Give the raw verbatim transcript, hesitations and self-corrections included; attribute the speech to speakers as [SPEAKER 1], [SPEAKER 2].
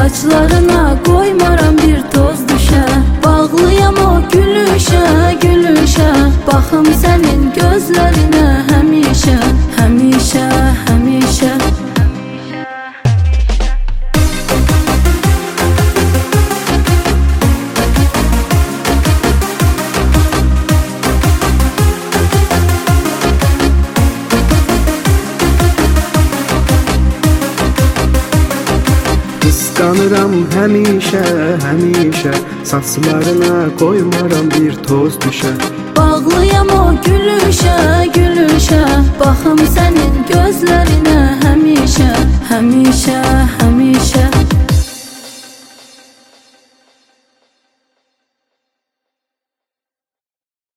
[SPEAKER 1] saçlarına qoymaram bir toz düşə. Bağlıyam o gülüşə, gülüşə, baxım sənin gözlərinə həmişə, həmişə, həmişə.
[SPEAKER 2] Qısqanıram həmişə, həmişə, saçlarına qoymaram bir toz düşə.
[SPEAKER 1] Bağlıyam o gülüşə, gülüşə, baxım sənin gözlərinə həmişə, həmişə,